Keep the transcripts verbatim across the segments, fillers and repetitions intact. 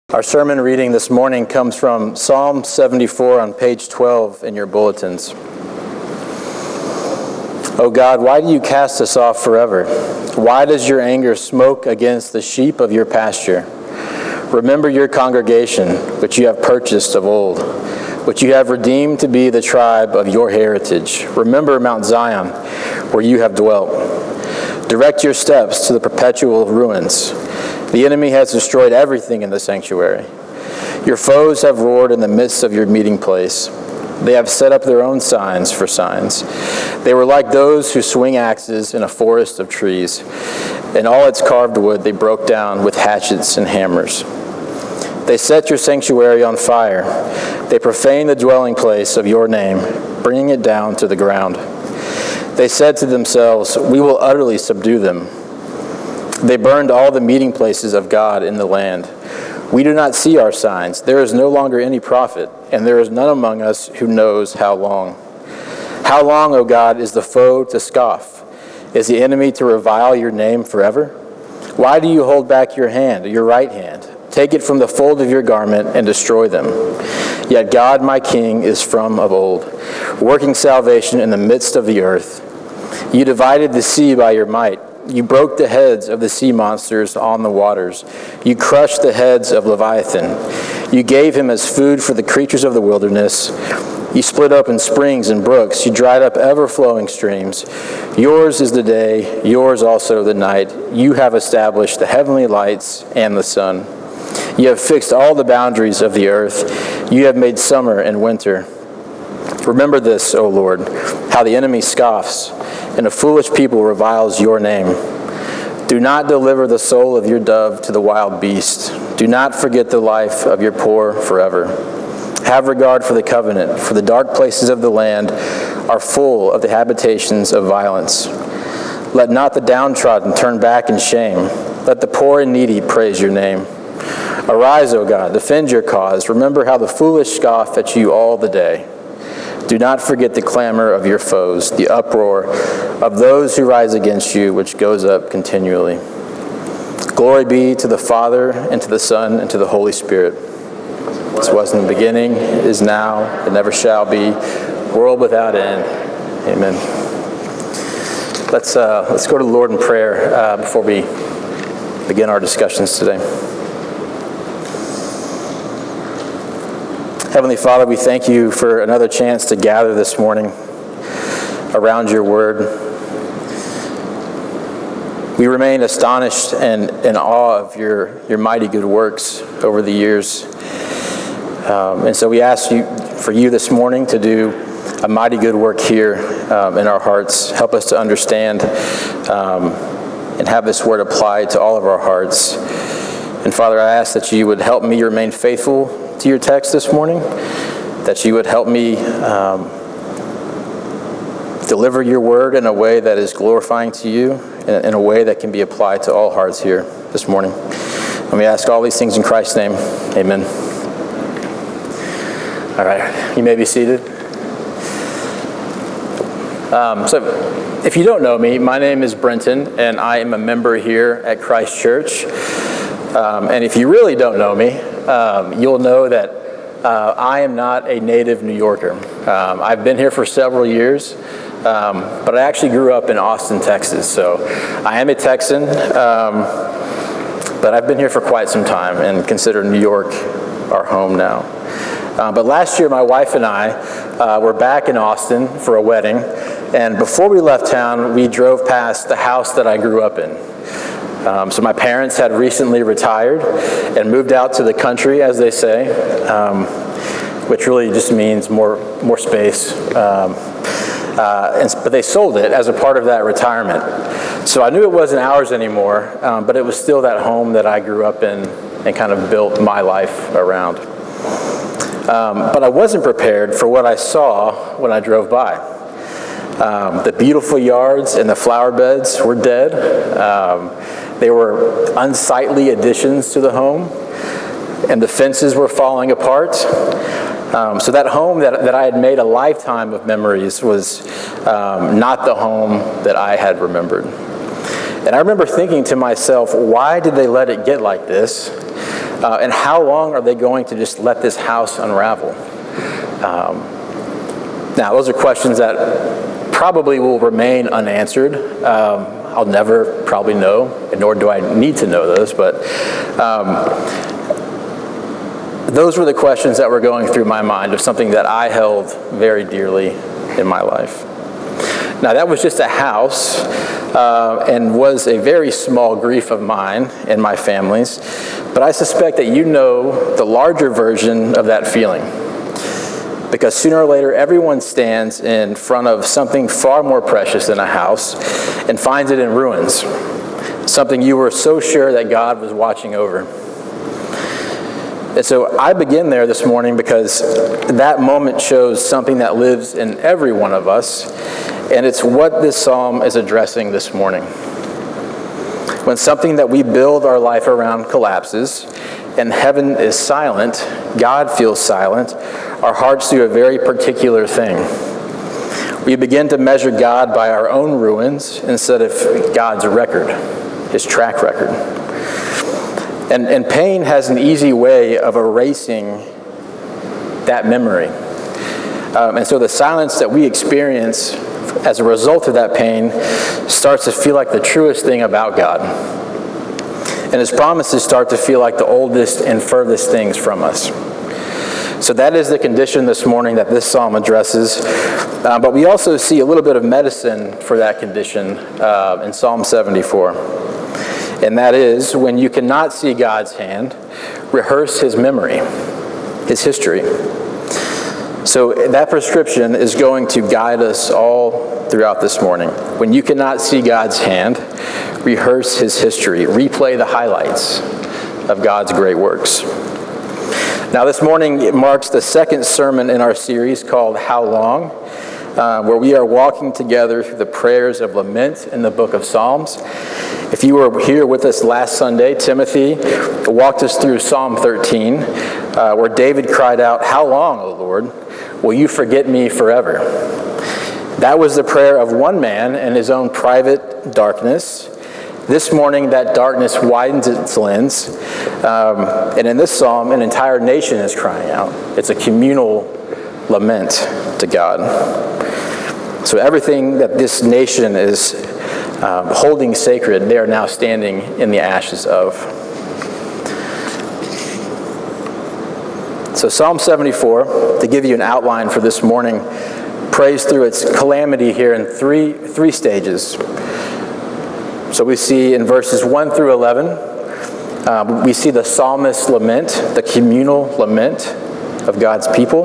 Our sermon reading this morning comes from Psalm seventy-four on page twelve in your bulletins. O God, why do you cast us off forever? Why does your anger smoke against the sheep of your pasture? Remember your congregation, which you have purchased of old, which you have redeemed to be the tribe of your heritage. Remember Mount Zion, where you have dwelt. Direct your steps to the perpetual ruins. The enemy has destroyed everything in the sanctuary. Your foes have roared in the midst of your meeting place. They have set up their own signs for signs. They were like those who swing axes in a forest of trees, and all its carved wood they broke down with hatchets and hammers. They set your sanctuary on fire. They profane the dwelling place of your name, bringing it down to the ground. They said to themselves, we will utterly subdue them. They burned all the meeting places of God in the land. We do not see our signs. There is no longer any prophet, and there is none among us who knows how long. How long, O God, is the foe to scoff? Is the enemy to revile your name forever? Why do you hold back your hand, your right hand? Take it from the fold of your garment and destroy them. Yet God, my King, is from of old, working salvation in the midst of the earth. You divided the sea by your might. You broke the heads of the sea monsters on the waters. You crushed the heads of Leviathan. You gave him as food for the creatures of the wilderness. You split open springs and brooks. You dried up ever-flowing streams. Yours is the day, yours also the night. You have established the heavenly lights and the sun. You have fixed all the boundaries of the earth. You have made summer and winter. Remember this, O Lord, how the enemy scoffs, and a foolish people reviles your name. Do not deliver the soul of your dove to the wild beast. Do not forget the life of your poor forever. Have regard for the covenant, for the dark places of the land are full of the habitations of violence. Let not the downtrodden turn back in shame. Let the poor and needy praise your name. Arise, O God, defend your cause. Remember how the foolish scoff at you all the day. Do not forget the clamor of your foes, the uproar of those who rise against you, which goes up continually. Glory be to the Father, and to the Son, and to the Holy Spirit. As was in the beginning, is now, and never shall be, world without end. Amen. Let's uh, let's go to the Lord in prayer uh, before we begin our discussions today. Heavenly Father, we thank you for another chance to gather this morning around your word. We remain astonished and in awe of your, your mighty good works over the years. Um, and so we ask you for you this morning to do a mighty good work here um, in our hearts. Help us to understand um, and have this word applied to all of our hearts. And Father, I ask that you would help me remain faithful to your text this morning, that you would help me um, deliver your word in a way that is glorifying to you, in, in a way that can be applied to all hearts here this morning. And we ask all these things in Christ's name. Amen. All right, you may be seated. Um, so, if you don't know me, my name is Brenton, and I am a member here at Christ Church. Um, and if you really don't know me, um, you'll know that uh, I am not a native New Yorker. Um, I've been here for several years, um, but I actually grew up in Austin, Texas. So I am a Texan, um, but I've been here for quite some time and consider New York our home now. Uh, but last year, my wife and I uh, were back in Austin for a wedding, and before we left town, we drove past the house that I grew up in. Um, so my parents had recently retired and moved out to the country, as they say, um, which really just means more more space. Um, uh, and, but they sold it as a part of that retirement. So I knew it wasn't ours anymore, um, but it was still that home that I grew up in and kind of built my life around. Um, but I wasn't prepared for what I saw when I drove by. Um, the beautiful yards and the flower beds were dead. Um, They were unsightly additions to the home, and the fences were falling apart. Um, so that home that, that I had made a lifetime of memories was um, not the home that I had remembered. And I remember thinking to myself, why did they let it get like this? Uh, and how long are they going to just let this house unravel? Um, now, those are questions that probably will remain unanswered. Um, I'll never probably know, and nor do I need to know those, but um, those were the questions that were going through my mind of something that I held very dearly in my life. Now, that was just a house uh, and was a very small grief of mine and my family's, but I suspect that you know the larger version of that feeling. Because sooner or later, everyone stands in front of something far more precious than a house and finds it in ruins. Something you were so sure that God was watching over. And so I begin there this morning because that moment shows something that lives in every one of us, and it's what this psalm is addressing this morning. When something that we build our life around collapses, and heaven is silent, God feels silent, our hearts do a very particular thing. We begin to measure God by our own ruins instead of God's record, his track record. And, and pain has an easy way of erasing that memory. Um, and so the silence that we experience as a result of that pain starts to feel like the truest thing about God. And his promises start to feel like the oldest and furthest things from us. So that is the condition this morning that this psalm addresses. Uh, but we also see a little bit of medicine for that condition uh, in Psalm seventy-four. And that is, when you cannot see God's hand, rehearse his memory, his history. So that prescription is going to guide us all throughout this morning. When you cannot see God's hand, rehearse his history. Replay the highlights of God's great works. Now this morning it marks the second sermon in our series called How Long, uh, where we are walking together through the prayers of lament in the book of Psalms. If you were here with us last Sunday, Timothy walked us through Psalm thirteen, uh, where David cried out, "How long, O Lord, will you forget me forever?" That was the prayer of one man in his own private darkness. This morning, that darkness widens its lens, um, and in this psalm, an entire nation is crying out. It's a communal lament to God. So everything that this nation is um, holding sacred, they are now standing in the ashes of. So Psalm seventy-four, to give you an outline for this morning, prays through its calamity here in three, three stages. So we see in verses one through eleven, um, we see the psalmist's lament, the communal lament of God's people.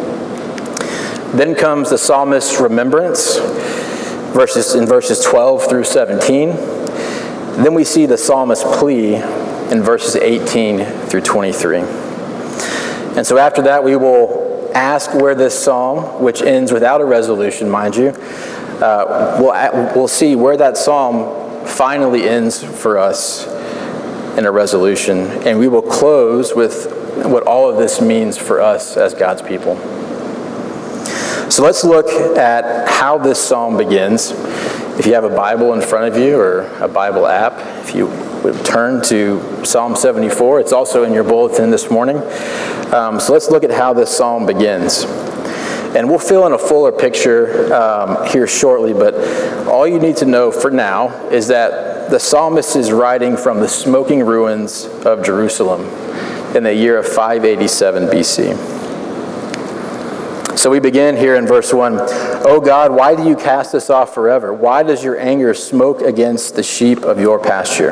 Then comes the psalmist's remembrance, verses in verses twelve through seventeen. Then we see the psalmist's plea in verses eighteen through twenty-three. And so after that, we will ask where this psalm, which ends without a resolution, mind you, uh, we'll, we'll see where that psalm finally ends for us in a resolution. And we will close with what all of this means for us as God's people. So let's look at how this psalm begins. If you have a Bible in front of you or a Bible app, if you would turn to Psalm seventy-four, it's also in your bulletin this morning. Um, so let's look at how this psalm begins. And we'll fill in a fuller picture um, here shortly, but all you need to know for now is that the psalmist is writing from the smoking ruins of Jerusalem in the year of five eighty-seven B C. So we begin here in verse one. "O God, why do you cast us off forever? Why does your anger smoke against the sheep of your pasture?"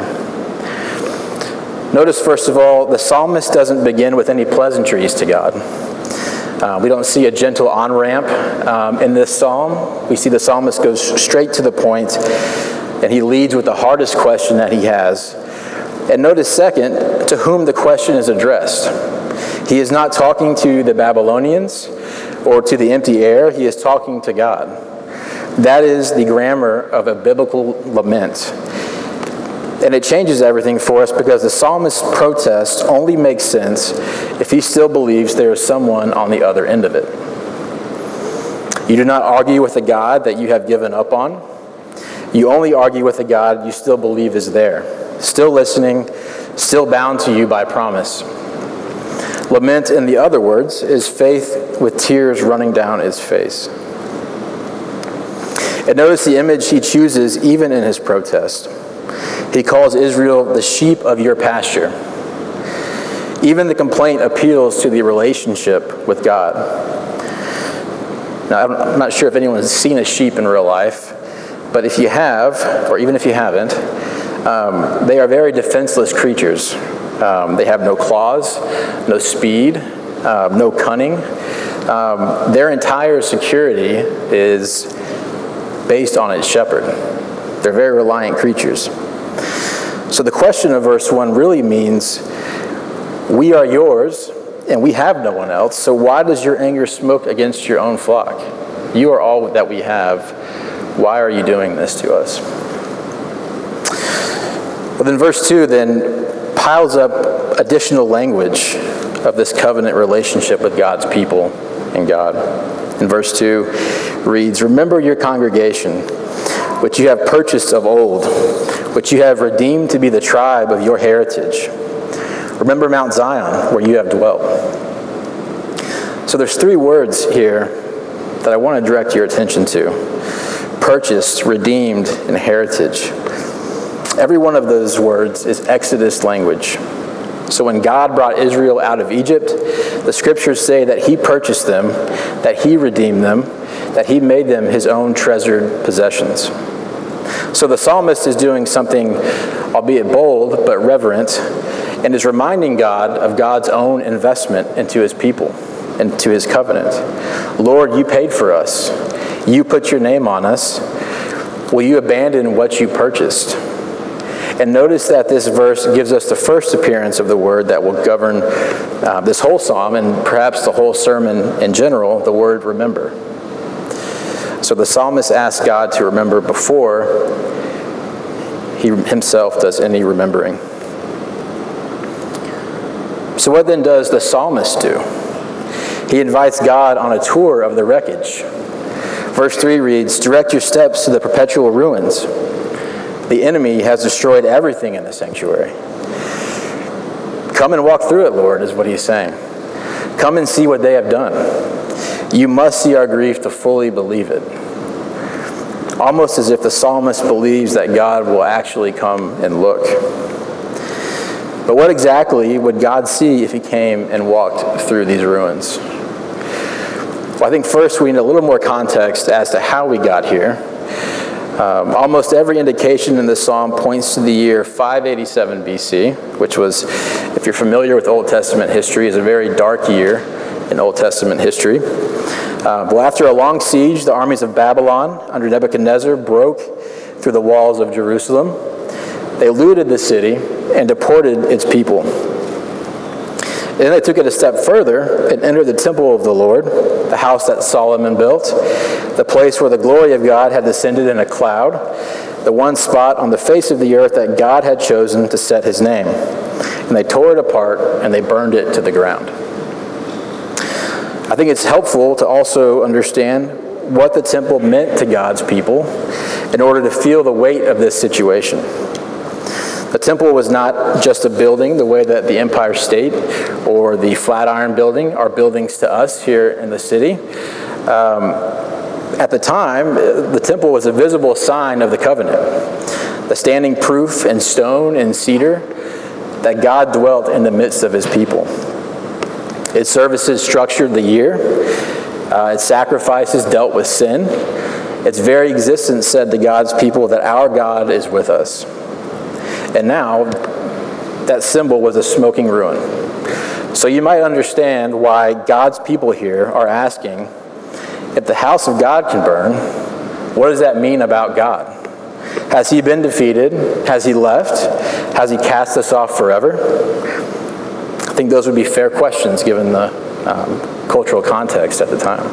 Notice, first of all, the psalmist doesn't begin with any pleasantries to God. Uh, we don't see a gentle on-ramp um, in this psalm. We see the psalmist goes straight to the point, and he leads with the hardest question that he has. And notice, second, to whom the question is addressed. He is not talking to the Babylonians or to the empty air. He is talking to God. That is the grammar of a biblical lament. And it changes everything for us because the psalmist's protest only makes sense if he still believes there is someone on the other end of it. You do not argue with a God that you have given up on. You only argue with a God you still believe is there, still listening, still bound to you by promise. Lament, in the other words, is faith with tears running down his face. And notice the image he chooses even in his protest. He calls Israel the sheep of your pasture. Even the complaint appeals to the relationship with God. Now, I'm not sure if anyone's seen a sheep in real life, but if you have, or even if you haven't, um, they are very defenseless creatures. Um, they have no claws, no speed, um, no cunning. Um, their entire security is based on its shepherd. They're very reliant creatures. So the question of verse one really means, we are yours, and we have no one else, so why does your anger smoke against your own flock? You are all that we have. Why are you doing this to us? Well, then verse two then piles up additional language of this covenant relationship with God's people and God. In verse two reads, remember your congregation, which you have purchased of old, which you have redeemed to be the tribe of your heritage. Remember Mount Zion, where you have dwelt. So there's three words here that I want to direct your attention to. Purchased, redeemed, and heritage. Every one of those words is Exodus language. So when God brought Israel out of Egypt, the scriptures say that he purchased them, that he redeemed them, that he made them his own treasured possessions. So the psalmist is doing something, albeit bold, but reverent, and is reminding God of God's own investment into his people, into his covenant. Lord, you paid for us. You put your name on us. Will you abandon what you purchased? And notice that this verse gives us the first appearance of the word that will govern uh, this whole psalm and perhaps the whole sermon in general, the word remember. So the psalmist asks God to remember before he himself does any remembering. So what then does the psalmist do? He invites God on a tour of the wreckage. Verse three reads, direct your steps to the perpetual ruins. The enemy has destroyed everything in the sanctuary. Come and walk through it, Lord, is what he's saying. Come and see what they have done. You must see our grief to fully believe it. Almost as if the psalmist believes that God will actually come and look. But what exactly would God see if he came and walked through these ruins? Well, I think first we need a little more context as to how we got here. Um, almost every indication in this psalm points to the year five eighty-seven B C, which was, if you're familiar with Old Testament history, is a very dark year in Old Testament history. Uh, well, after a long siege, the armies of Babylon under Nebuchadnezzar broke through the walls of Jerusalem. They looted the city and deported its people. And then they took it a step further and entered the temple of the Lord, the house that Solomon built, the place where the glory of God had descended in a cloud, the one spot on the face of the earth that God had chosen to set his name. And they tore it apart and they burned it to the ground. I think it's helpful to also understand what the temple meant to God's people in order to feel the weight of this situation. The temple was not just a building the way that the Empire State or the Flatiron Building are buildings to us here in the city. Um, at the time, the temple was a visible sign of the covenant, the standing proof in stone and cedar that God dwelt in the midst of his people. Its services structured the year. Uh, its sacrifices dealt with sin. Its very existence said to God's people that our God is with us. And now, that symbol was a smoking ruin. So you might understand why God's people here are asking, if the house of God can burn, what does that mean about God? Has he been defeated? Has he left? Has he cast us off forever? I think those would be fair questions given the um, cultural context at the time.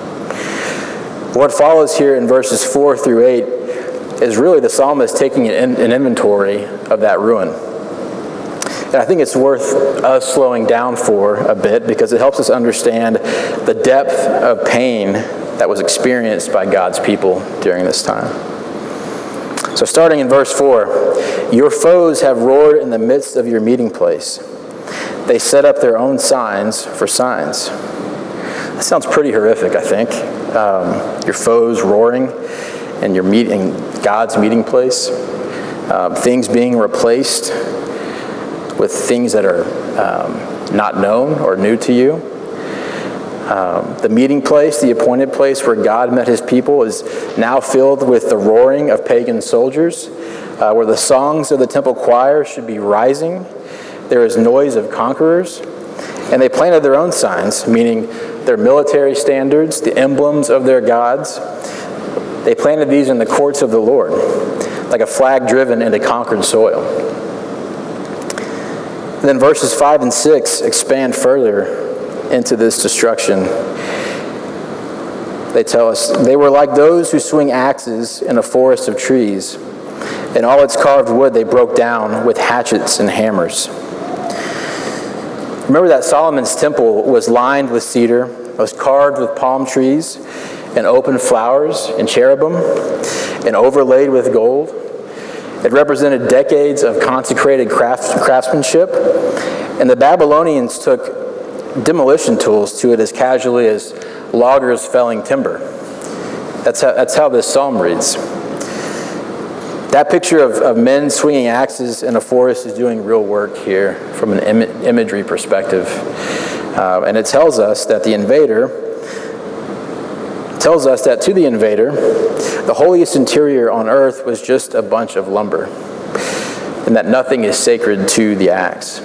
What follows here in verses four through eight is really the psalmist taking an, an inventory of that ruin. And I think it's worth us slowing down for a bit because it helps us understand the depth of pain that was experienced by God's people during this time. So starting in verse four, Your foes have roared in the midst of your meeting place. They set up their own signs for signs. That sounds pretty horrific, I think. Um, your foes roaring and your meeting, God's meeting place. Um, things being replaced with things that are um, not known or new to you. Um, the meeting place, the appointed place where God met his people, is now filled with the roaring of pagan soldiers, uh, where the songs of the temple choir should be rising. There is noise of conquerors, and they planted their own signs, meaning their military standards, the emblems of their gods. They planted these in the courts of the Lord, like a flag driven into conquered soil. And then verses five and six expand further into this destruction. They tell us, they were like those who swing axes in a forest of trees, and all its carved wood they broke down with hatchets and hammers. Remember that Solomon's temple was lined with cedar, was carved with palm trees, and open flowers and cherubim, and overlaid with gold. It represented decades of consecrated craft, craftsmanship, and the Babylonians took demolition tools to it as casually as loggers felling timber. That's how, that's how this psalm reads. That picture of, of men swinging axes in a forest is doing real work here from an Im- imagery perspective. Uh, and it tells us that the invader, tells us that to the invader, the holiest interior on earth was just a bunch of lumber, and that nothing is sacred to the axe.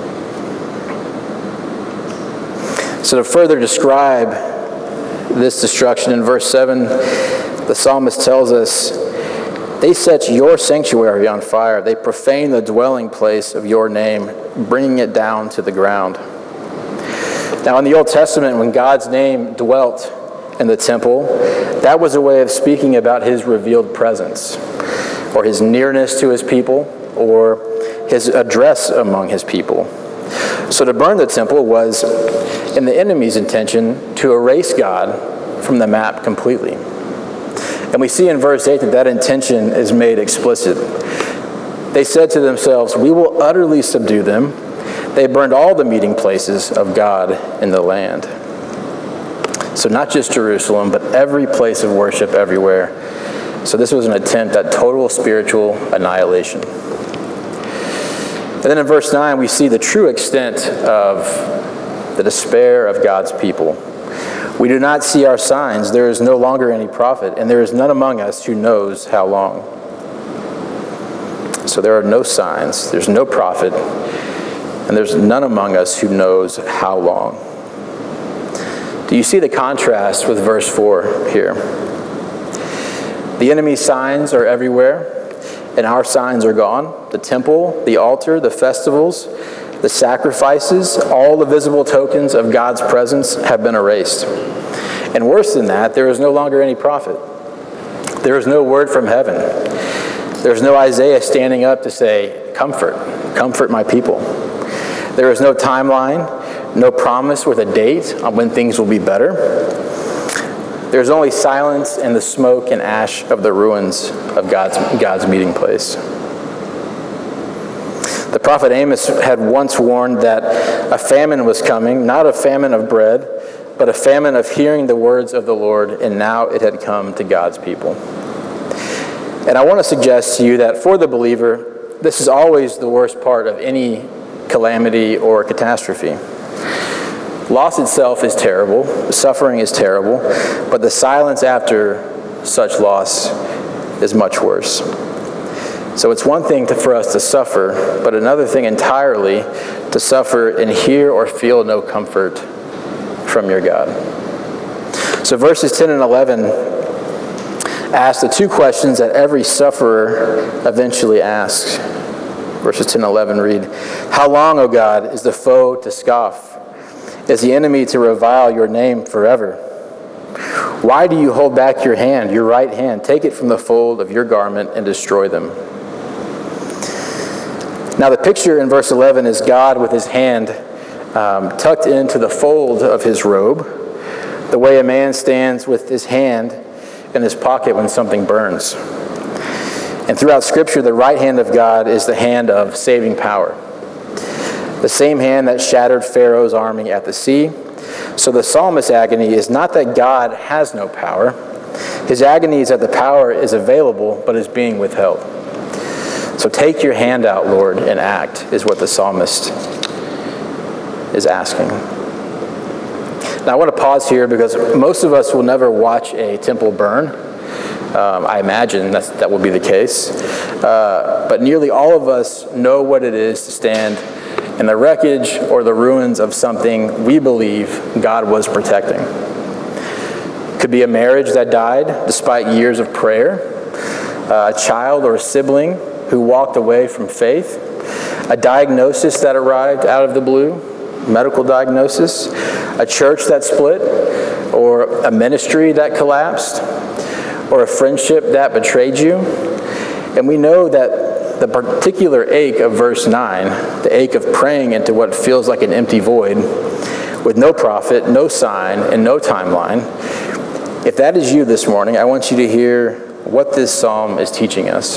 So to further describe this destruction, in verse seven, the psalmist tells us, they set your sanctuary on fire. They profane the dwelling place of your name, bringing it down to the ground. Now in the Old Testament, when God's name dwelt in the temple, that was a way of speaking about his revealed presence, or his nearness to his people, or his address among his people. So to burn the temple was, in the enemy's intention, to erase God from the map completely. And we see in verse eight that that intention is made explicit. They said to themselves, we will utterly subdue them. They burned all the meeting places of God in the land. So not just Jerusalem, but every place of worship everywhere. So this was an attempt at total spiritual annihilation. And then in verse nine, we see the true extent of the despair of God's people. We do not see our signs. There is no longer any prophet, and there is none among us who knows how long. So there are no signs, there's no prophet, and there's none among us who knows how long. Do you see the contrast with verse four here? The enemy's signs are everywhere, and our signs are gone. The temple, the altar, the festivals, the sacrifices, all the visible tokens of God's presence have been erased. And worse than that, there is no longer any prophet. There is no word from heaven. There's no Isaiah standing up to say, comfort, comfort my people. There is no timeline, no promise with a date on when things will be better. There's only silence and the smoke and ash of the ruins of God's, God's meeting place. The prophet Amos had once warned that a famine was coming, not a famine of bread, but a famine of hearing the words of the Lord, and now it had come to God's people. And I want to suggest to you that for the believer, this is always the worst part of any calamity or catastrophe. Loss itself is terrible, suffering is terrible, but the silence after such loss is much worse. So it's one thing to, for us to suffer, but another thing entirely to suffer and hear or feel no comfort from your God. So verses ten and eleven ask the two questions that every sufferer eventually asks. Verses ten and eleven read, how long, O God, is the foe to scoff? Is the enemy to revile your name forever? Why do you hold back your hand, your right hand? Take it from the fold of your garment and destroy them. Now the picture in verse eleven is God with his hand um, tucked into the fold of his robe, the way a man stands with his hand in his pocket when something burns. And throughout Scripture, the right hand of God is the hand of saving power. The same hand that shattered Pharaoh's army at the sea. So the psalmist's agony is not that God has no power. His agony is that the power is available but is being withheld. So take your hand out, Lord, and act, is what the psalmist is asking. Now I want to pause here because most of us will never watch a temple burn. Um, I imagine that's, that will be the case. Uh, but nearly all of us know what it is to stand in the wreckage or the ruins of something we believe God was protecting. It could be a marriage that died despite years of prayer, uh, a child or a sibling who walked away from faith, a diagnosis that arrived out of the blue, medical diagnosis, a church that split, or a ministry that collapsed, or a friendship that betrayed you. And we know that the particular ache of verse nine, the ache of praying into what feels like an empty void, with no prophet, no sign, and no timeline, if that is you this morning, I want you to hear what this psalm is teaching us.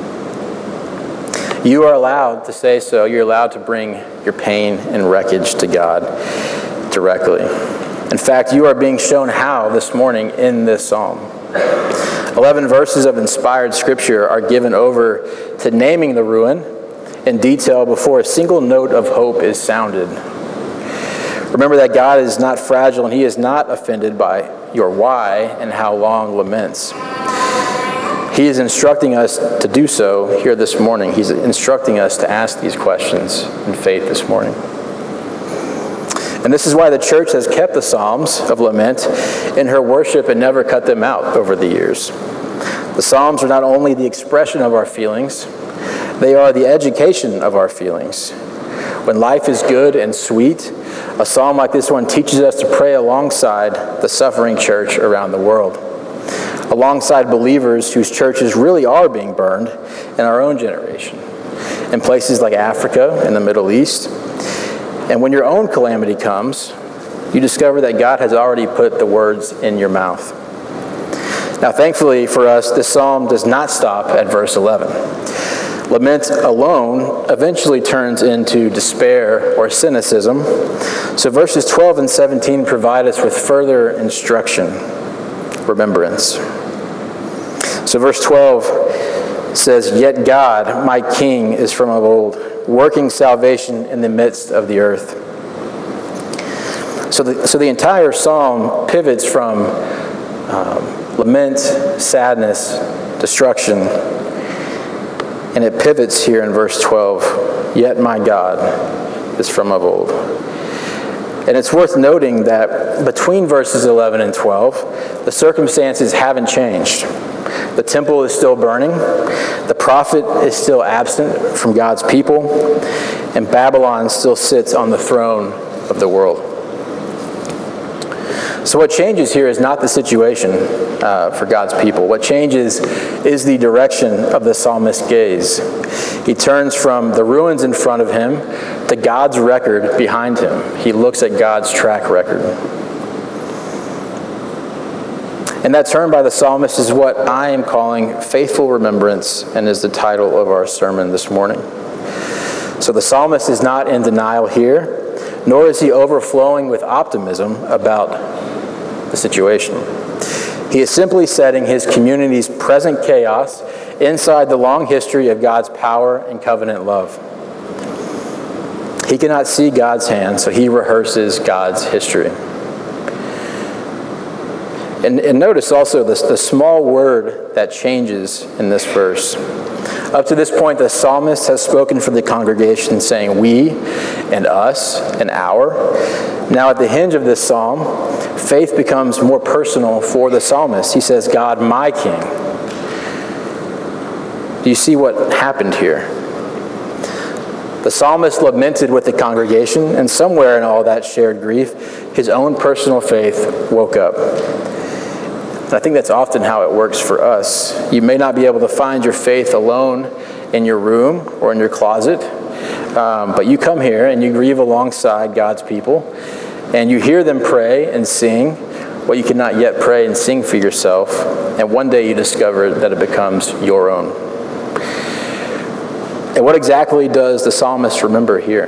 You are allowed to say so. You're allowed to bring your pain and wreckage to God directly. In fact, you are being shown how this morning in this psalm. Eleven verses of inspired scripture are given over to naming the ruin in detail before a single note of hope is sounded. Remember that God is not fragile and he is not offended by your why and how long laments. He is instructing us to do so here this morning. He's instructing us to ask these questions in faith this morning. And this is why the church has kept the Psalms of lament in her worship and never cut them out over the years. The Psalms are not only the expression of our feelings, they are the education of our feelings. When life is good and sweet, a psalm like this one teaches us to pray alongside the suffering church around the world, alongside believers whose churches really are being burned in our own generation, in places like Africa and the Middle East. And when your own calamity comes, you discover that God has already put the words in your mouth. Now, thankfully for us, this psalm does not stop at verse eleven. Lament alone eventually turns into despair or cynicism. So verses twelve and seventeen provide us with further instruction, remembrance. So verse twelve says, "Yet God, my King, is from of old, working salvation in the midst of the earth." So the, so the entire psalm pivots from um, lament, sadness, destruction, and it pivots here in verse twelve, "Yet my God is from of old." And it's worth noting that between verses eleven and twelve, the circumstances haven't changed. The temple is still burning, the prophet is still absent from God's people, and Babylon still sits on the throne of the world. So what changes here is not the situation uh, for God's people. What changes is the direction of the psalmist's gaze. He turns from the ruins in front of him to God's record behind him. He looks at God's track record. And that turn by the psalmist is what I am calling faithful remembrance, and is the title of our sermon this morning. So the psalmist is not in denial here, nor is he overflowing with optimism about the situation. He is simply setting his community's present chaos inside the long history of God's power and covenant love. He cannot see God's hand, so he rehearses God's history. And, and notice also this, the small word that changes in this verse. Up to this point, the psalmist has spoken for the congregation, saying we and us and our. Now at the hinge of this psalm, faith becomes more personal for the psalmist. He says, "God, my King." Do you see what happened here? The psalmist lamented with the congregation, and somewhere in all that shared grief, his own personal faith woke up. And I think that's often how it works for us. You may not be able to find your faith alone in your room or in your closet, um, but you come here and you grieve alongside God's people, and you hear them pray and sing what you cannot yet pray and sing for yourself, and one day you discover that it becomes your own. And what exactly does the psalmist remember here?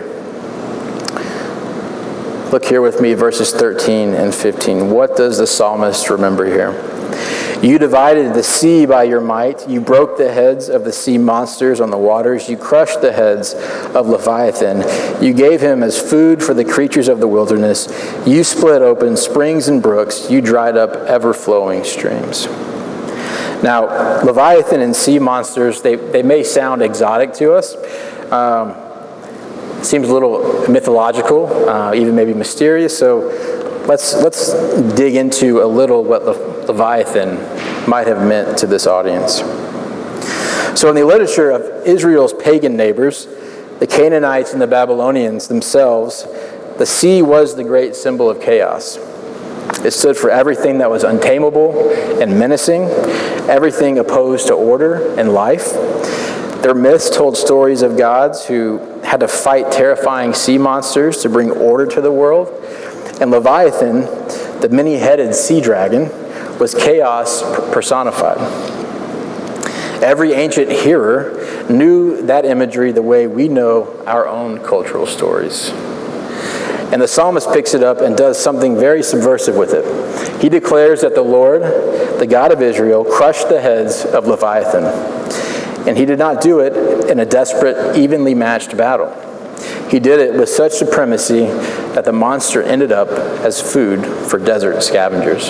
Look here with me, verses thirteen and fifteen. What does the psalmist remember here? You divided the sea by your might. You broke the heads of the sea monsters on the waters. You crushed the heads of Leviathan. You gave him as food for the creatures of the wilderness. You split open springs and brooks. You dried up ever-flowing streams. Now, Leviathan and sea monsters, they, they may sound exotic to us. Um, seems a little mythological, uh, even maybe mysterious. So let's let's dig into a little what Le- Leviathan might have meant to this audience. So in the literature of Israel's pagan neighbors, the Canaanites and the Babylonians themselves, the sea was the great symbol of chaos. It stood for everything that was untamable and menacing, everything opposed to order and life. Their myths told stories of gods who had to fight terrifying sea monsters to bring order to the world. And Leviathan, the many-headed sea dragon, was chaos personified. Every ancient hearer knew that imagery the way we know our own cultural stories. And the psalmist picks it up and does something very subversive with it. He declares that the Lord, the God of Israel, crushed the heads of Leviathan. And he did not do it in a desperate, evenly matched battle. He did it with such supremacy that the monster ended up as food for desert scavengers.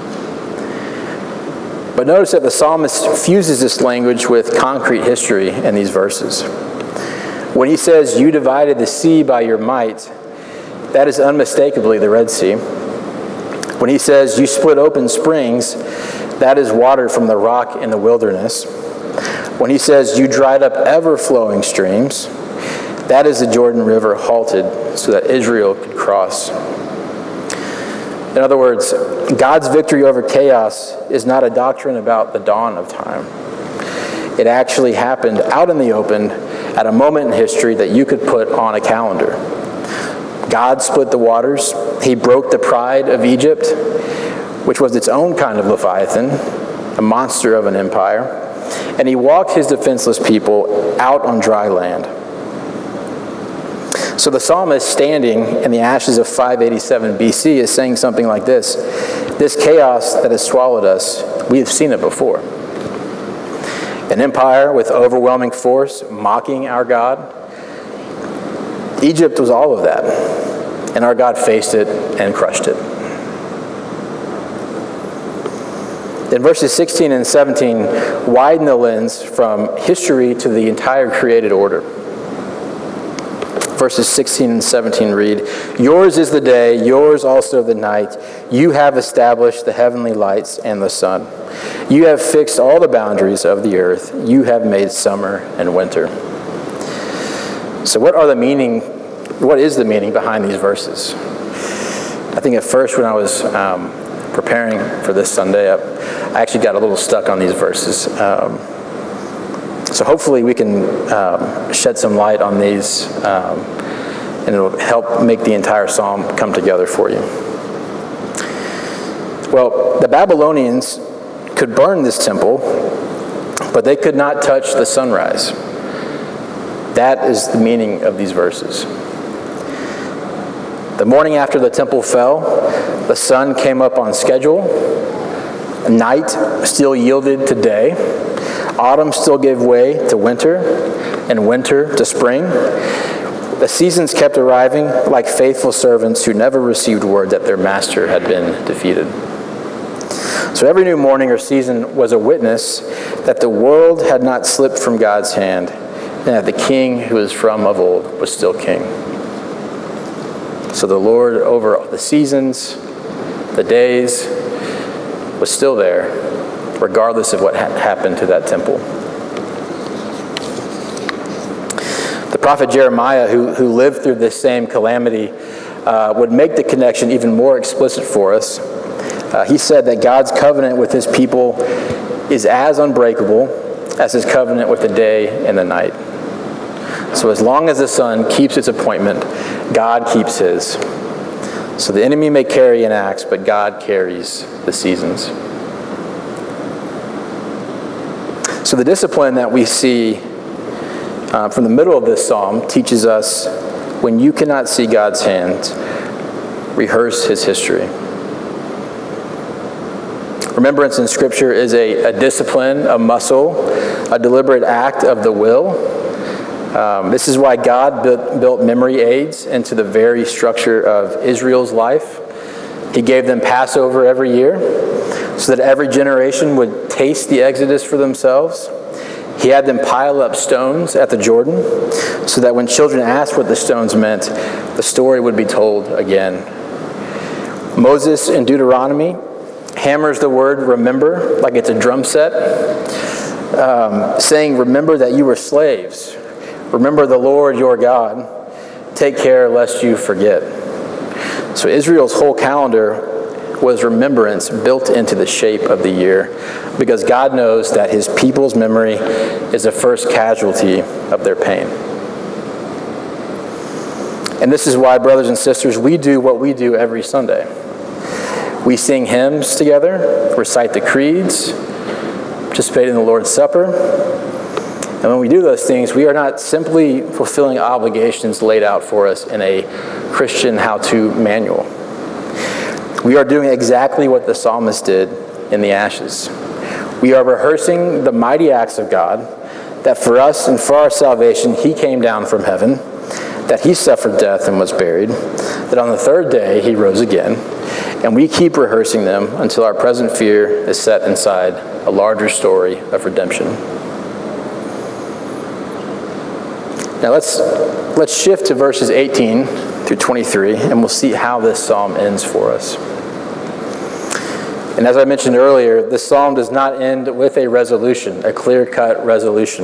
But notice that the psalmist fuses this language with concrete history in these verses. When he says, you divided the sea by your might, that is unmistakably the Red Sea. When he says, you split open springs, that is water from the rock in the wilderness. When he says, you dried up ever-flowing streams, that is the Jordan River halted so that Israel could cross. In other words, God's victory over chaos is not a doctrine about the dawn of time. It actually happened out in the open at a moment in history that you could put on a calendar. God split the waters. He broke the pride of Egypt, which was its own kind of Leviathan, a monster of an empire. And he walked his defenseless people out on dry land. So the psalmist, standing in the ashes of five eighty-seven B C, is saying something like this. This chaos that has swallowed us, we have seen it before. An empire with overwhelming force, mocking our God. Egypt was all of that, and our God faced it and crushed it. Then verses sixteen and seventeen widen the lens from history to the entire created order. Verses sixteen and seventeen read, yours is the day, yours also the night. You have established the heavenly lights and the sun. You have fixed all the boundaries of the earth. You have made summer and winter. So what are the meaning, what is the meaning behind these verses? I think at first when I was um, preparing for this Sunday, I, I actually got a little stuck on these verses. Um, so hopefully we can um, shed some light on these um, and it'll help make the entire psalm come together for you. Well, the Babylonians could burn this temple, but they could not touch the sunrise. That is the meaning of these verses. The morning after the temple fell, the sun came up on schedule. Night still yielded to day. Autumn still gave way to winter, and winter to spring. The seasons kept arriving like faithful servants who never received word that their master had been defeated. So every new morning or season was a witness that the world had not slipped from God's hand, and that the king who was from of old was still king. So the Lord over the seasons, the days, was still there, regardless of what ha- happened to that temple. The prophet Jeremiah, who, who lived through this same calamity, uh, would make the connection even more explicit for us. Uh, he said that God's covenant with his people is as unbreakable as his covenant with the day and the night. So as long as the sun keeps its appointment, God keeps his. So the enemy may carry an axe, but God carries the seasons. So the discipline that we see uh, from the middle of this psalm teaches us, when you cannot see God's hand, rehearse his history. Remembrance in Scripture is a, a discipline, a muscle, a deliberate act of the will. Um, this is why God built, built memory aids into the very structure of Israel's life. He gave them Passover every year so that every generation would taste the Exodus for themselves. He had them pile up stones at the Jordan so that when children asked what the stones meant, the story would be told again. Moses in Deuteronomy hammers the word remember like it's a drum set, um, saying, remember that you were slaves. Remember the Lord your God. Take care lest you forget. So Israel's whole calendar was remembrance built into the shape of the year, because God knows that his people's memory is the first casualty of their pain. And this is why, brothers and sisters, we do what we do every Sunday. We sing hymns together, recite the creeds, participate in the Lord's Supper. And when we do those things, we are not simply fulfilling obligations laid out for us in a Christian how-to manual. We are doing exactly what the psalmist did in the ashes. We are rehearsing the mighty acts of God, that for us and for our salvation, he came down from heaven, that he suffered death and was buried, that on the third day he rose again, and we keep rehearsing them until our present fear is set inside a larger story of redemption. Now let's let's shift to verses eighteen through twenty-three, and we'll see how this psalm ends for us. And as I mentioned earlier, this psalm does not end with a resolution, a clear-cut resolution.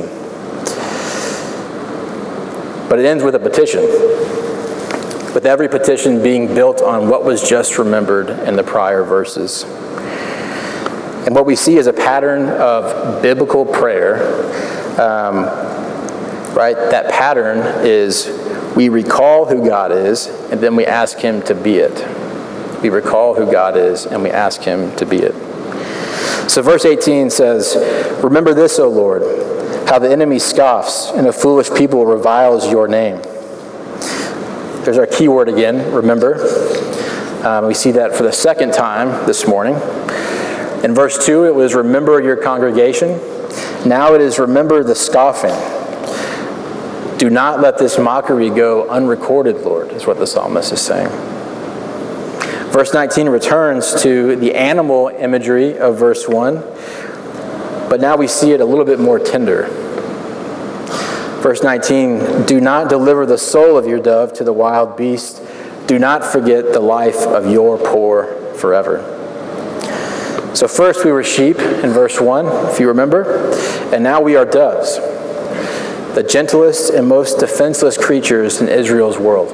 But it ends with a petition, with every petition being built on what was just remembered in the prior verses. And what we see is a pattern of biblical prayer. Um, right? That pattern is we recall who God is, and then we ask him to be it. We recall who God is, and we ask him to be it. So verse eighteen says, remember this, O Lord, how the enemy scoffs and a foolish people reviles your name. There's our key word again, remember. Um, we see that for the second time this morning. In verse two, it was remember your congregation. Now it is remember the scoffing. Do not let this mockery go unrecorded, Lord, is what the psalmist is saying. Verse nineteen returns to the animal imagery of verse one, but now we see it a little bit more tender. Verse nineteen, do not deliver the soul of your dove to the wild beast. Do not forget the life of your poor forever. So first we were sheep in verse one, if you remember, and now we are doves, the gentlest and most defenseless creatures in Israel's world,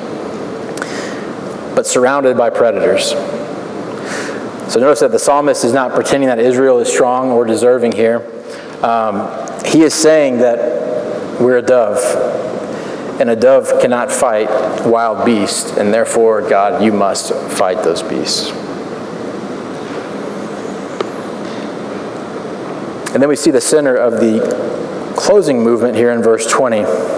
but surrounded by predators. So notice that the psalmist is not pretending that Israel is strong or deserving here. Um, he is saying that we're a dove, and a dove cannot fight wild beasts, and therefore, God, you must fight those beasts. And then we see the center of the closing movement here in verse twenty.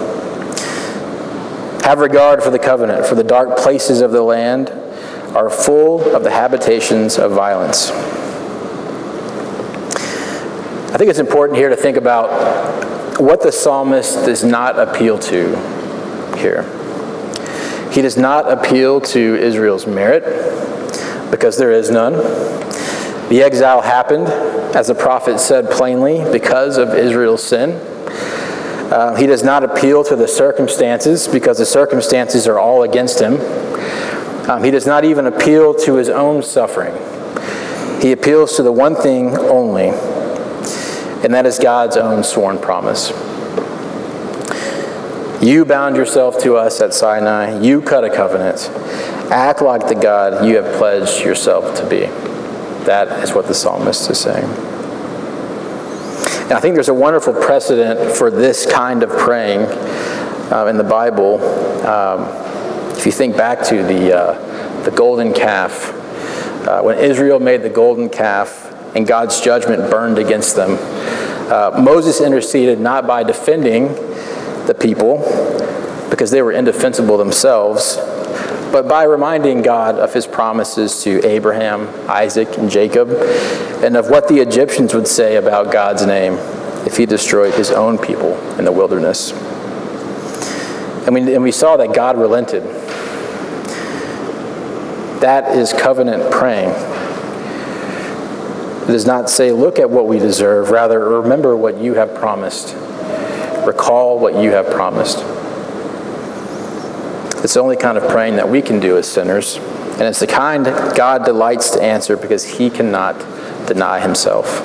Have regard for the covenant, for the dark places of the land are full of the habitations of violence. I think it's important here to think about what the psalmist does not appeal to here. He does not appeal to Israel's merit, because there is none. The exile happened, as the prophet said plainly, because of Israel's sin. Uh, he does not appeal to the circumstances, because the circumstances are all against him. Um, he does not even appeal to his own suffering. He appeals to the one thing only, and that is God's own sworn promise. You bound yourself to us at Sinai. You cut a covenant. Act like the God you have pledged yourself to be. That is what the psalmist is saying. And I think there's a wonderful precedent for this kind of praying uh, in the Bible. Um, if you think back to the uh, the golden calf, uh, when Israel made the golden calf and God's judgment burned against them, uh, Moses interceded not by defending the people because they were indefensible themselves, but by reminding God of his promises to Abraham, Isaac, and Jacob, and of what the Egyptians would say about God's name if he destroyed his own people in the wilderness. And we, and we saw that God relented. That is covenant praying. It does not say, look at what we deserve. Rather, remember what you have promised. Recall what you have promised. It's the only kind of praying that we can do as sinners. And it's the kind God delights to answer because he cannot deny himself.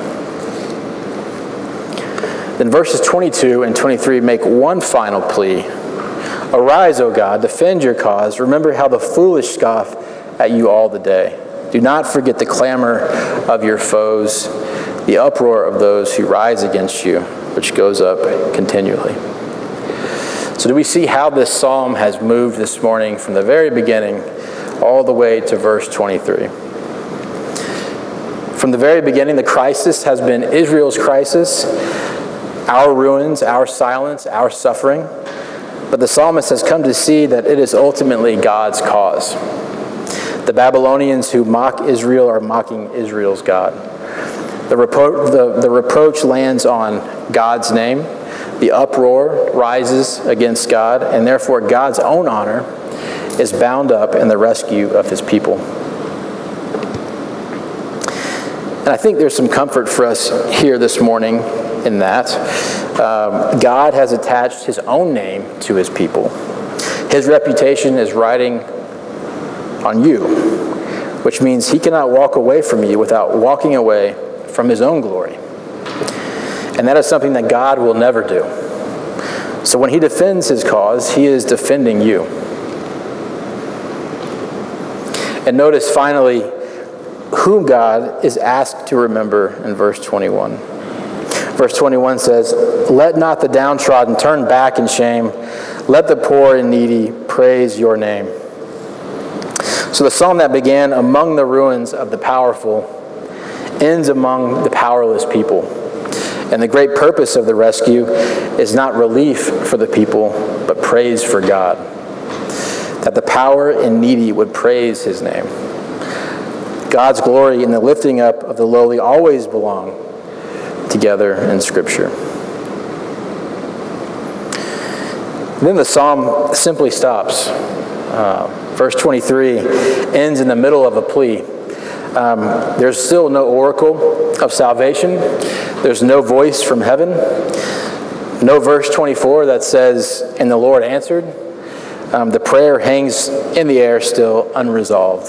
Then verses twenty-two and twenty-three make one final plea. Arise, O God, defend your cause. Remember how the foolish scoff at you all the day. Do not forget the clamor of your foes, the uproar of those who rise against you, which goes up continually. So do we see how this psalm has moved this morning from the very beginning all the way to verse twenty-three? From the very beginning, the crisis has been Israel's crisis, our ruins, our silence, our suffering. But the psalmist has come to see that it is ultimately God's cause. The Babylonians who mock Israel are mocking Israel's God. The, repro- the, the reproach lands on God's name. The uproar rises against God, and therefore God's own honor is bound up in the rescue of his people. And I think there's some comfort for us here this morning in that. Um, God has attached his own name to his people. His reputation is riding on you, which means he cannot walk away from you without walking away from his own glory. And that is something that God will never do. So when he defends his cause, he is defending you. And notice finally whom God is asked to remember in verse twenty-one. Verse twenty-one says, let not the downtrodden turn back in shame. Let the poor and needy praise your name. So the psalm that began among the ruins of the powerful ends among the powerless people. And the great purpose of the rescue is not relief for the people, but praise for God. That the poor and needy would praise his name. God's glory and the lifting up of the lowly always belong together in Scripture. Then the psalm simply stops. Uh, verse twenty-three ends in the middle of a plea. Um, there's still no oracle of salvation. There's no voice from heaven. No verse twenty-four that says, and the Lord answered. Um, the prayer hangs in the air still unresolved.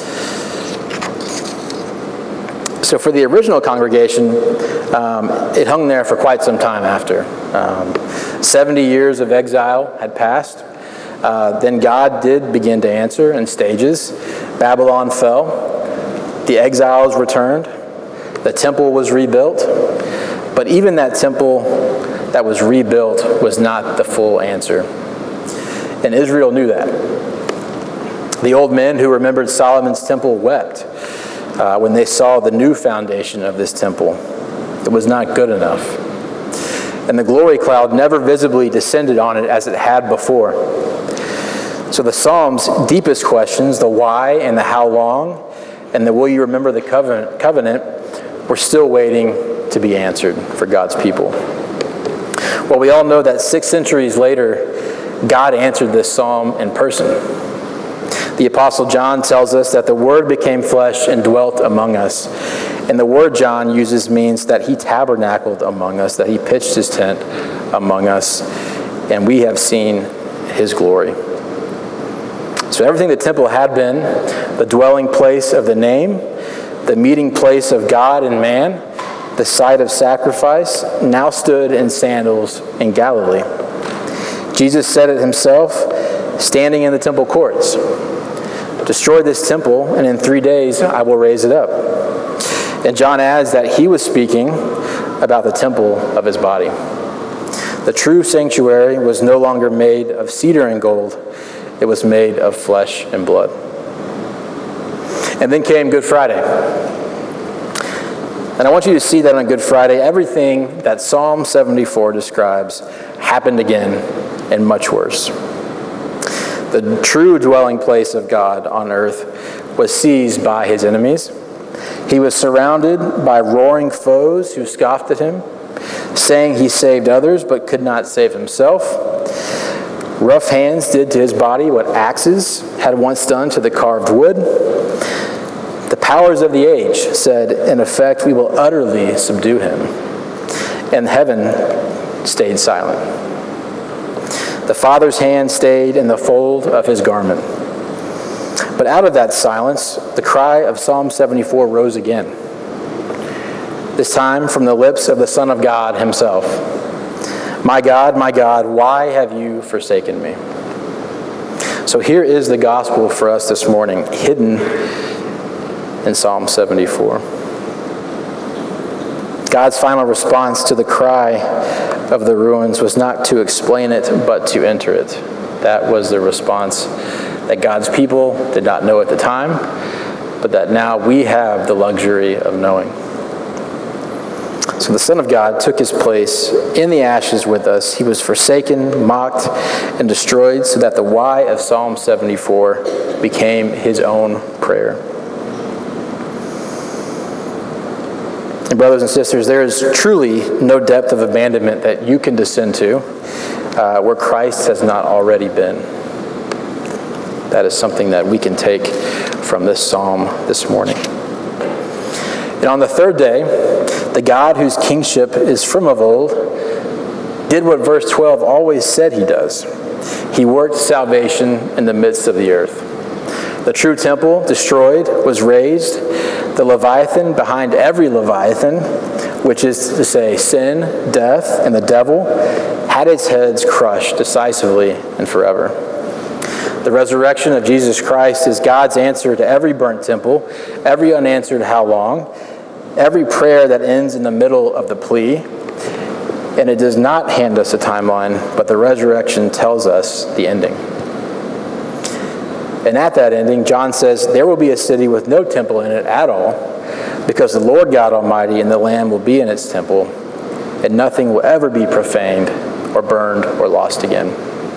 So for the original congregation, um, it hung there for quite some time after. Um, seventy years of exile had passed. Uh, then God did begin to answer in stages. Babylon fell. The exiles returned. The temple was rebuilt. But even that temple that was rebuilt was not the full answer. And Israel knew that. The old men who remembered Solomon's temple wept uh, when they saw the new foundation of this temple. It was not good enough. And the glory cloud never visibly descended on it as it had before. So the Psalm's deepest questions, the why and the how long, and the will you remember the covenant, covenant were still waiting to be answered for God's people. Well, we all know that six centuries later, God answered this psalm in person. The Apostle John tells us that the Word became flesh and dwelt among us. And the word John uses means that he tabernacled among us, that he pitched his tent among us, and we have seen his glory. So everything the temple had been, the dwelling place of the name, the meeting place of God and man, the site of sacrifice, now stood in sandals in Galilee. Jesus said it himself, standing in the temple courts. Destroy this temple, and in three days I will raise it up. And John adds that he was speaking about the temple of his body. The true sanctuary was no longer made of cedar and gold. It was made of flesh and blood. And then came Good Friday. And I want you to see that on Good Friday, everything that Psalm seventy-four describes happened again and much worse. The true dwelling place of God on earth was seized by his enemies. He was surrounded by roaring foes who scoffed at him, saying he saved others but could not save himself. Rough hands did to his body what axes had once done to the carved wood. The powers of the age said, in effect, we will utterly subdue him. And heaven stayed silent. The Father's hand stayed in the fold of his garment. But out of that silence, the cry of Psalm seventy-four rose again, this time from the lips of the Son of God himself. My God, my God, why have you forsaken me? So here is the gospel for us this morning, hidden in Psalm seventy-four. God's final response to the cry of the ruins was not to explain it, but to enter it. That was the response that God's people did not know at the time, but that now we have the luxury of knowing. So the Son of God took his place in the ashes with us. He was forsaken, mocked, and destroyed so that the why of Psalm seventy-four became his own prayer. And brothers and sisters, there is truly no depth of abandonment that you can descend to uh, where Christ has not already been. That is something that we can take from this psalm this morning. And on the third day, the God whose kingship is from of old did what verse twelve always said he does. He worked salvation in the midst of the earth. The true temple, destroyed, was raised. The Leviathan behind every Leviathan, which is to say sin, death, and the devil, had its heads crushed decisively and forever. The resurrection of Jesus Christ is God's answer to every burnt temple, every unanswered how long, every prayer that ends in the middle of the plea. And it does not hand us a timeline, but the resurrection tells us the ending. And at that ending, John says, there will be a city with no temple in it at all, because the Lord God Almighty and the Lamb will be in its temple, and nothing will ever be profaned or burned or lost again.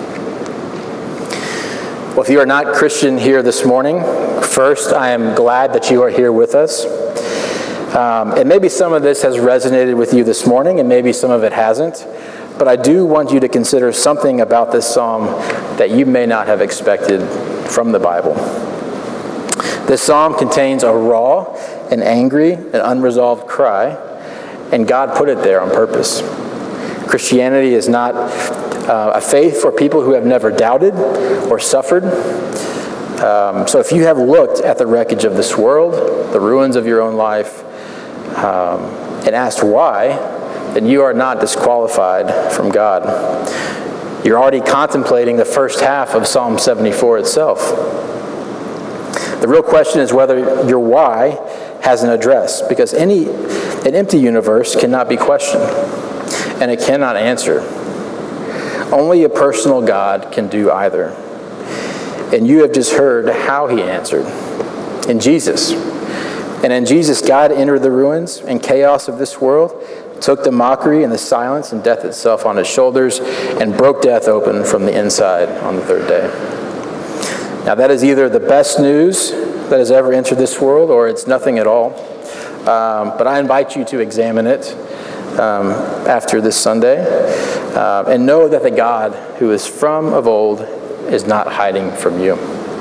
Well, if you are not Christian here this morning, first, I am glad that you are here with us. Um, and maybe some of this has resonated with you this morning, and maybe some of it hasn't. But I do want you to consider something about this psalm that you may not have expected from the Bible. This psalm contains a raw and angry and unresolved cry, and God put it there on purpose. Christianity is not uh, a faith for people who have never doubted or suffered. Um, so if you have looked at the wreckage of this world, the ruins of your own life, um, and asked why, then you are not disqualified from God. You're already contemplating the first half of Psalm seventy-four itself. The real question is whether your why has an address, because any an empty universe cannot be questioned, and it cannot answer. Only a personal God can do either. And you have just heard how he answered. In Jesus. And in Jesus, God entered the ruins and chaos of this world, took the mockery and the silence and death itself on his shoulders, and broke death open from the inside on the third day. Now that is either the best news that has ever entered this world, or it's nothing at all. Um, but I invite you to examine it um, after this Sunday, uh, and know that the God who is from of old is not hiding from you.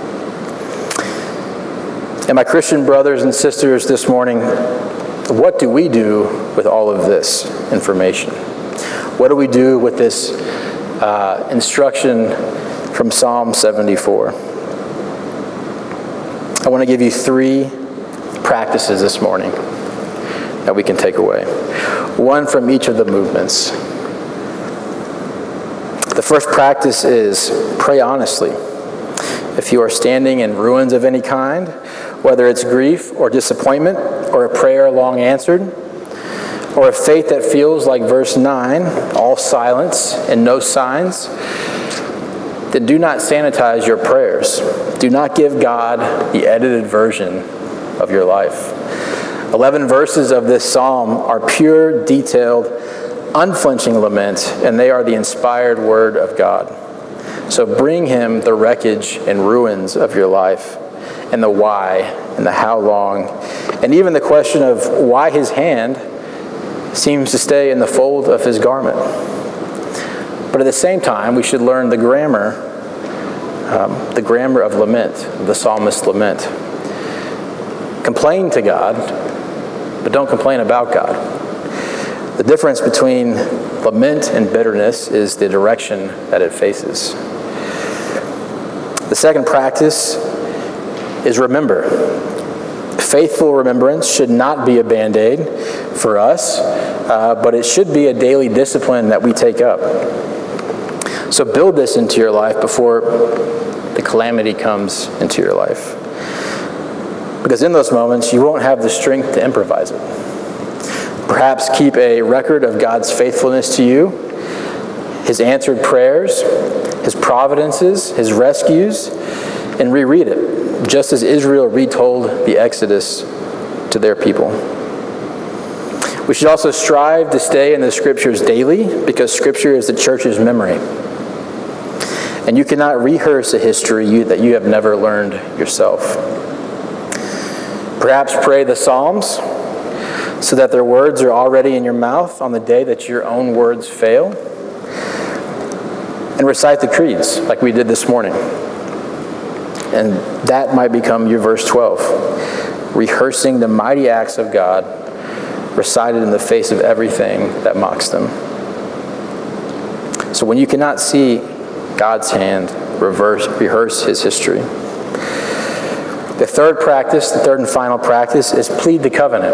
And my Christian brothers and sisters this morning, what do we do with all of this information? What do we do with this uh, instruction from Psalm seventy-four? I want to give you three practices this morning that we can take away. One from each of the movements. The first practice is pray honestly. If you are standing in ruins of any kind, whether it's grief or disappointment or a prayer long answered, or a faith that feels like verse nine, all silence and no signs, then do not sanitize your prayers. Do not give God the edited version of your life. Eleven verses of this psalm are pure, detailed unflinching lament, and they are the inspired word of God. So bring him the wreckage and ruins of your life, and the why, and the how long, and even the question of why his hand seems to stay in the fold of his garment. But at the same time, we should learn the grammar, um, the grammar of lament, the psalmist's lament. Complain to God, but don't complain about God. The difference between lament and bitterness is the direction that it faces. The second practice is remember. Faithful remembrance should not be a Band-Aid for us, uh, but it should be a daily discipline that we take up. So build this into your life before the calamity comes into your life. Because in those moments, you won't have the strength to improvise it. Perhaps keep a record of God's faithfulness to you, his answered prayers, his providences, his rescues, and reread it, just as Israel retold the Exodus to their people. We should also strive to stay in the Scriptures daily, because Scripture is the church's memory. And you cannot rehearse a history you, that you have never learned yourself. Perhaps pray the Psalms so that their words are already in your mouth on the day that your own words fail. And recite the creeds like we did this morning. And that might become your verse twelve. Rehearsing the mighty acts of God recited in the face of everything that mocks them. So when you cannot see God's hand, reverse, rehearse his history. The third practice, the third and final practice, is plead the covenant.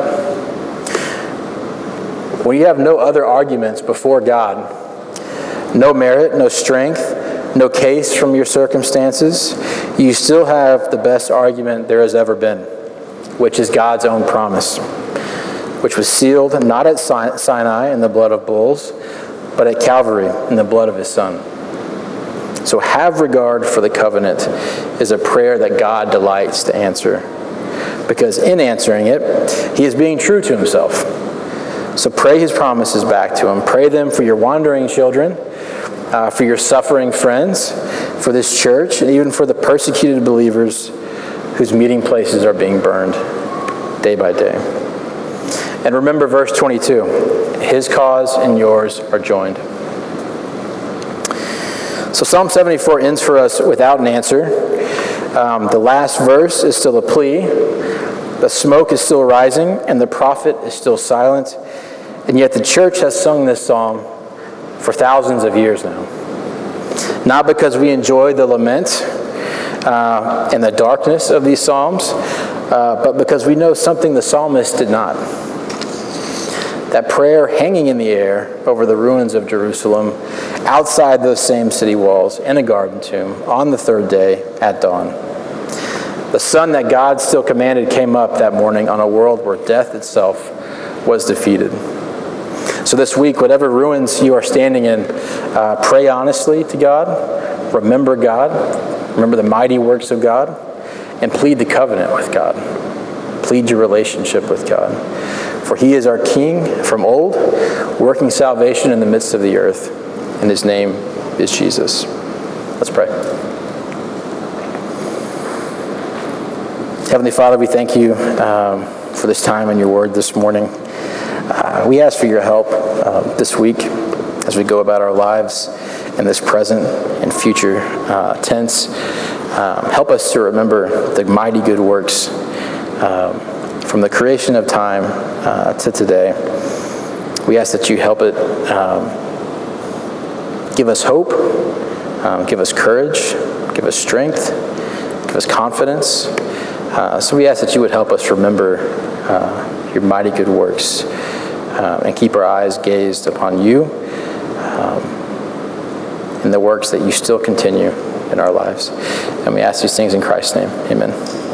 When you have no other arguments before God, no merit, no strength, no case from your circumstances, you still have the best argument there has ever been, which is God's own promise, which was sealed not at Sinai in the blood of bulls, but at Calvary in the blood of his Son. So have regard for the covenant is a prayer that God delights to answer, because in answering it, he is being true to himself. So pray his promises back to him. Pray them for your wandering children, uh, for your suffering friends, for this church, and even for the persecuted believers whose meeting places are being burned day by day. And remember verse twenty-two, his cause and yours are joined. So Psalm seventy-four ends for us without an answer. Um, the last verse is still a plea. The smoke is still rising, and the prophet is still silent. And yet the church has sung this psalm for thousands of years now. Not because we enjoy the lament uh, and the darkness of these psalms, uh, but because we know something the psalmist did not. That prayer hanging in the air over the ruins of Jerusalem, outside those same city walls, in a garden tomb, on the third day at dawn. The sun that God still commanded came up that morning on a world where death itself was defeated. So this week, whatever ruins you are standing in, uh, pray honestly to God, remember God, remember the mighty works of God, and plead the covenant with God. Plead your relationship with God. For he is our King from old, working salvation in the midst of the earth, and his name is Jesus. Let's pray. Heavenly Father, we thank you um, for this time in your word this morning. Uh, we ask for your help uh, this week as we go about our lives in this present and future uh, tense. Um, help us to remember the mighty good works um, from the creation of time uh, to today. We ask that you help it um, give us hope, um, give us courage, give us strength, give us confidence. Uh, so we ask that you would help us remember uh, your mighty good works uh, and keep our eyes gazed upon you um, and the works that you still continue in our lives. And we ask these things in Christ's name. Amen.